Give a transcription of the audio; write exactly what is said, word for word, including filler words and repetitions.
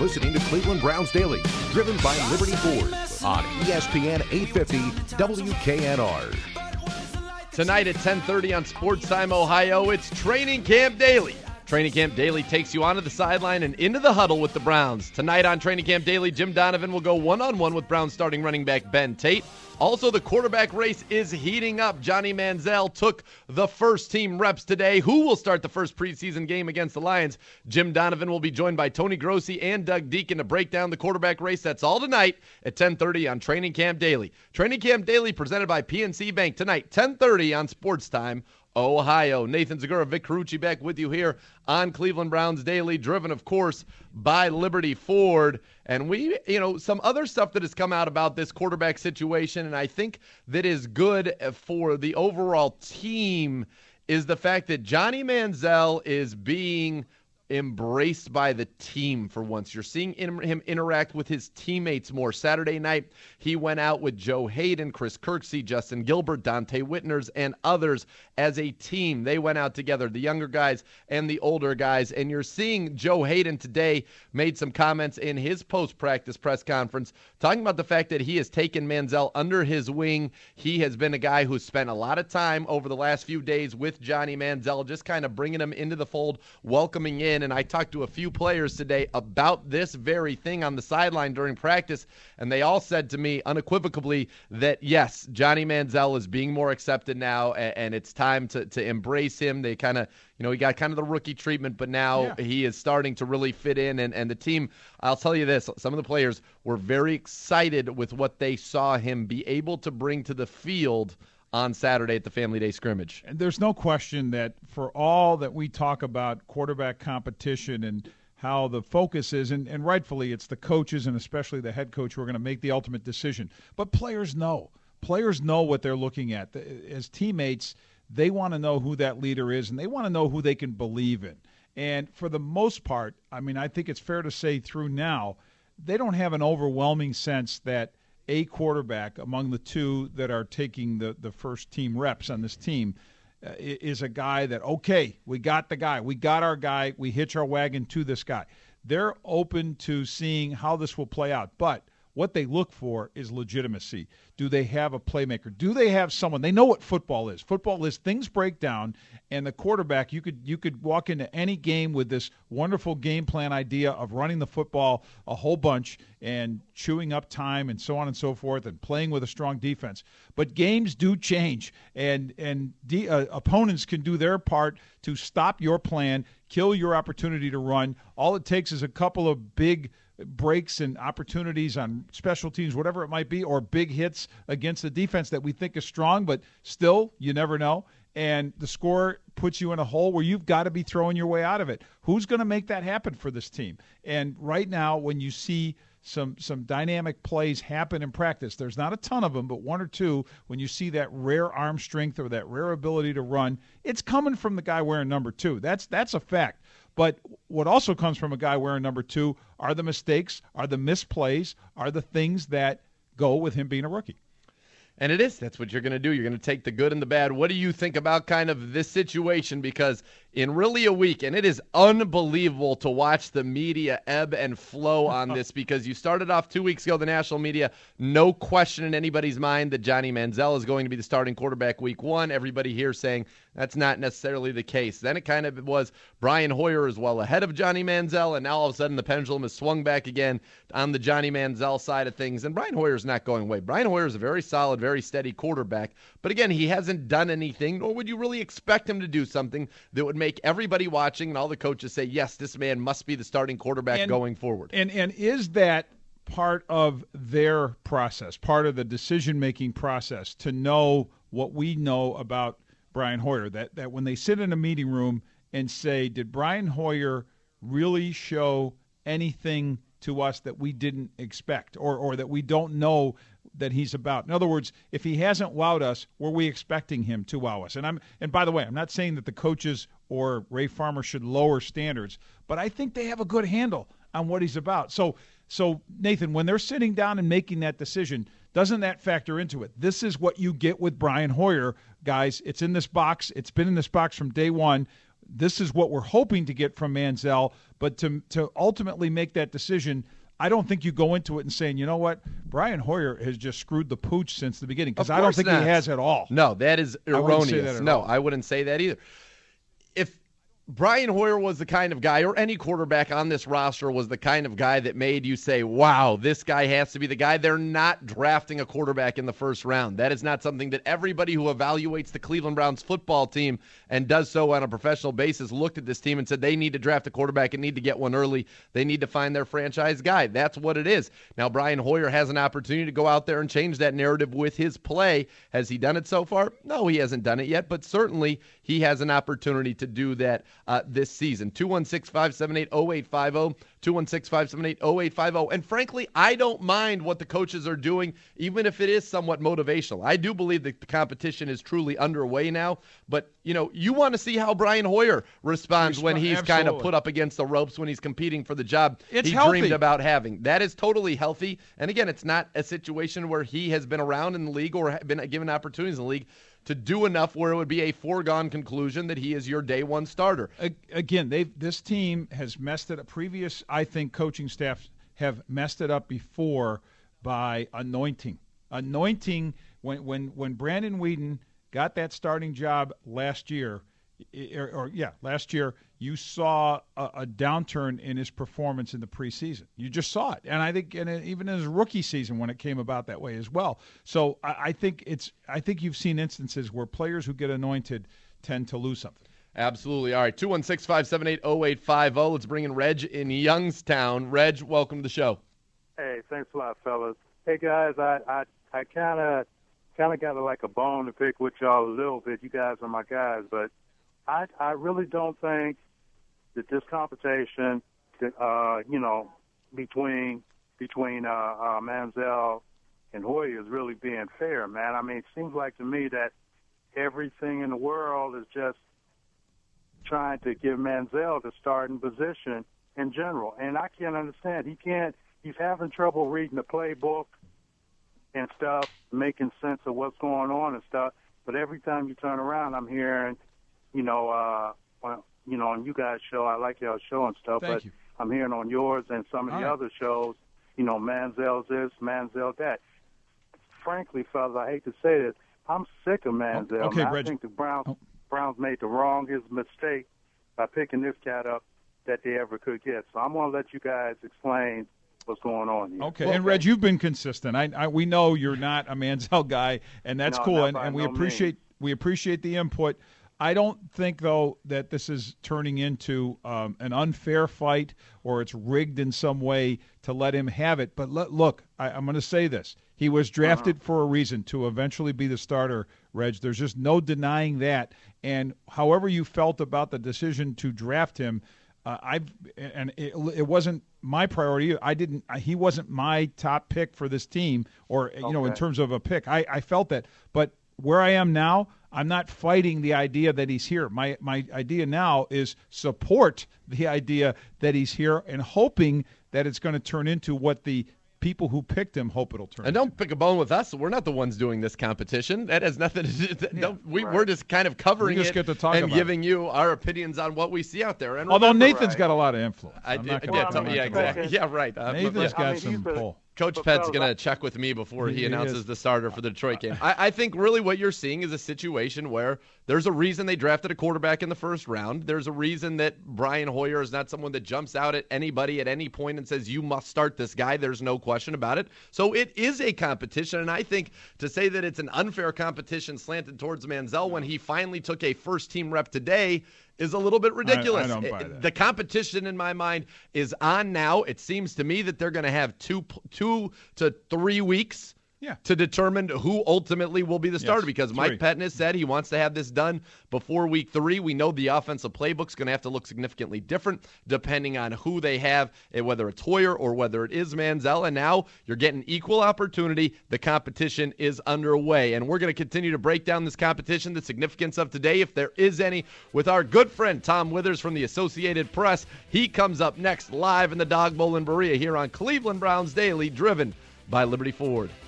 listening to Cleveland Browns Daily, driven by Liberty Ford on E S P N eight fifty W K N R. Tonight at ten thirty on Sports Time Ohio, it's Training Camp Daily. Training Camp Daily takes you onto the sideline and into the huddle with the Browns. Tonight on Training Camp Daily, Jim Donovan will go one-on-one with Browns starting running back Ben Tate. Also, the quarterback race is heating up. Johnny Manziel took the first team reps today. Who will start the first preseason game against the Lions? Jim Donovan will be joined by Tony Grossi and Doug Deacon to break down the quarterback race. That's all tonight at ten thirty on Training Camp Daily. Training Camp Daily presented by P N C Bank tonight, ten thirty on Sports Time Ohio. Nathan Zagura, Vic Carucci back with you here on Cleveland Browns Daily, driven, of course, by Liberty Ford. And we, you know, some other stuff that has come out about this quarterback situation, and I think that is good for the overall team, is the fact that Johnny Manziel is being embraced by the team for once. You're seeing him interact with his teammates more. Saturday night, he went out with Joe Hayden, Chris Kirksey, Justin Gilbert, Dante Whitners, and others as a team. They went out together, the younger guys and the older guys. And you're seeing Joe Hayden today made some comments in his post-practice press conference talking about the fact that he has taken Manziel under his wing. He has been a guy who's spent a lot of time over the last few days with Johnny Manziel, just kind of bringing him into the fold, welcoming in. And I talked to a few players today about this very thing on the sideline during practice, and they all said to me unequivocally that, yes, Johnny Manziel is being more accepted now, and, and it's time to, to embrace him. They kind of, you know, he got kind of the rookie treatment, but now yeah. he is starting to really fit in, and, and the team, I'll tell you this, some of the players were very excited with what they saw him be able to bring to the field on Saturday at the Family Day scrimmage. And there's no question that for all that we talk about quarterback competition and how the focus is, and, and rightfully it's the coaches and especially the head coach who are going to make the ultimate decision. But players know. Players know what they're looking at. As teammates, they want to know who that leader is, and they want to know who they can believe in. And for the most part, I mean, I think it's fair to say through now, they don't have an overwhelming sense that a quarterback among the two that are taking the, the first team reps on this team uh, is a guy that, okay, we got the guy. We got our guy. We hitch our wagon to this guy. They're open to seeing how this will play out. But what they look for is legitimacy. Do they have a playmaker? Do they have someone? They know what football is. Football is things break down, and the quarterback, you could you could walk into any game with this wonderful game plan idea of running the football a whole bunch and chewing up time and so on and so forth and playing with a strong defense. But games do change, and, and de- uh, opponents can do their part to stop your plan, kill your opportunity to run. All it takes is a couple of big breaks and opportunities on special teams, whatever it might be, or big hits against the defense that we think is strong, but still, you never know. And the score puts you in a hole where you've got to be throwing your way out of it. Who's going to make that happen for this team? And right now, when you see some some dynamic plays happen in practice, there's not a ton of them, but one or two, when you see that rare arm strength or that rare ability to run, it's coming from the guy wearing number two. That's that's a fact. But what also comes from a guy wearing number two are the mistakes, are the misplays, are the things that go with him being a rookie. And it is. That's what you're going to do. You're going to take the good and the bad. What do you think about kind of this situation? Because in really a week, and it is unbelievable to watch the media ebb and flow on this, because you started off two weeks ago, the national media, no question in anybody's mind that Johnny Manziel is going to be the starting quarterback week one. Everybody here saying that's not necessarily the case. Then it kind of was Brian Hoyer as well ahead of Johnny Manziel, and now all of a sudden the pendulum has swung back again on the Johnny Manziel side of things. And Brian Hoyer's not going away. Brian Hoyer is a very solid, very steady quarterback. But again, he hasn't done anything, nor would you really expect him to do something that would make everybody watching and all the coaches say, yes, this man must be the starting quarterback and, going forward. And and is that part of their process, part of the decision-making process, to know what we know about Brian Hoyer, that, that when they sit in a meeting room and say, did Brian Hoyer really show anything to us that we didn't expect or, or that we don't know that he's about? In other words, if he hasn't wowed us, were we expecting him to wow us? And I'm and by the way, I'm not saying that the coaches or Ray Farmer should lower standards, but I think they have a good handle on what he's about. So, so Nathan, when they're sitting down and making that decision, doesn't that factor into it? This is what you get with Brian Hoyer, guys. It's in this box. It's been in this box from day one. this is what we're hoping to get from Manziel. But to to ultimately make that decision, I don't think you go into it and saying, you know what, Brian Hoyer has just screwed the pooch since the beginning, because I don't think not. he has at all. No, that is erroneous. That no, all. I wouldn't say that either. If Brian Hoyer was the kind of guy, or any quarterback on this roster was the kind of guy that made you say, wow, this guy has to be the guy, they're not drafting a quarterback in the first round. That is not something that everybody who evaluates the Cleveland Browns football team and does so on a professional basis looked at this team and said they need to draft a quarterback and need to get one early. They need to find their franchise guy. That's what it is. Now, Brian Hoyer has an opportunity to go out there and change that narrative with his play. Has he done it so far? No, he hasn't done it yet, but certainly he has an opportunity to do that uh, this season. two one six, five seven eight, zero eight five zero, two one six, five seven eight, zero eight five zero. And frankly, I don't mind what the coaches are doing, even if it is somewhat motivational. I do believe that the competition is truly underway now, but you know, you want to see how Brian Hoyer responds Resp- when he's absolutely. kind of put up against the ropes, when he's competing for the job It's he healthy. dreamed about having. That is totally healthy. And again, it's not a situation where he has been around in the league or been given opportunities in the league to do enough where it would be a foregone conclusion that he is your day one starter. Again, they this team has messed it up. Previous, I think, coaching staffs have messed it up before by anointing. Anointing, when when, when Brandon Weeden got that starting job last year, or, or yeah, last year, you saw a, a downturn in his performance in the preseason. You just saw it, and I think, and even in his rookie season, when it came about that way as well. So I, I think it's, I think you've seen instances where players who get anointed tend to lose something. Absolutely. All right, two one six, five seven eight, zero eight five zero. Let's bring in Reg in Youngstown. Reg, welcome to the show. Hey, thanks a lot, fellas. Hey guys, I I I kind of kind of got like a bone to pick with y'all a little bit. You guys are my guys, but I I really don't think that this competition, uh, you know, between between uh, uh, Manziel and Hoyer is really being fair, man. I mean, it seems like to me that everything in the world is just trying to give Manziel the starting position in general, and I can't understand. He can't. He's having trouble reading the playbook and stuff, making sense of what's going on and stuff. But every time you turn around, I'm hearing, you know, uh, well, you know, on you guys' show, I like y'all show and stuff, Thank but you. I'm hearing on yours and some of All the right. other shows, you know, Manziel's this, Manziel that. Frankly, fellas, I hate to say this, I'm sick of Manziel. Okay, man. I Reg. think the Browns, Oh. Browns made the wrongest mistake by picking this cat up that they ever could get. So I'm going to let you guys explain what's going on here. Okay, and Reg, you've been consistent. I, I we know you're not a Manziel guy, and that's No, cool, not and, by and we no appreciate we appreciate the input. I don't think though that this is turning into um, an unfair fight or it's rigged in some way to let him have it. But let, look, I, I'm going to say this: he was drafted uh-huh. for a reason to eventually be the starter. Reg, there's just no denying that. And however you felt about the decision to draft him, uh, I've and it, it wasn't my priority. I didn't. He wasn't my top pick for this team, or you okay. know, in terms of a pick. I, I felt that, but where I am now, I'm not fighting the idea that he's here. My my idea now is support the idea that he's here and hoping that it's going to turn into what the people who picked him hope it'll turn. And don't pick a bone with us. We're not the ones doing this competition. That has nothing to do. That, Yeah, don't, we, right. We're just kind of covering We just it get to talk and about giving you our opinions on what we see out there. And Although remember, Nathan's right. got a lot of influence. I I'm did, not I gonna- did Well, tell I me, mean, yeah, you exactly. guys- Yeah, right. Uh, Nathan's but- got I mean, some he's a- pull. Coach But Pett's fellas, going I- to check with me before he, He announces is. the starter for the Detroit game. I, I think really what you're seeing is a situation where there's a reason they drafted a quarterback in the first round. There's a reason that Brian Hoyer is not someone that jumps out at anybody at any point and says, you must start this guy. There's no question about it. So it is a competition, and I think to say that it's an unfair competition slanted towards Manziel when he finally took a first-team rep today is a little bit ridiculous. I don't buy It- that. The competition in my mind is on now. It seems to me that they're going to have two two to three weeks Yeah. to determine who ultimately will be the starter Yes, because three. Mike Pettine has said he wants to have this done before week three. We know the offensive playbook's going to have to look significantly different depending on who they have, and whether it's Hoyer or whether it is Manziel. And now you're getting equal opportunity. The competition is underway, and we're going to continue to break down this competition, the significance of today, if there is any, with our good friend Tom Withers from the Associated Press. He comes up next live in the Dog Bowl in Berea here on Cleveland Browns Daily, driven by Liberty Ford.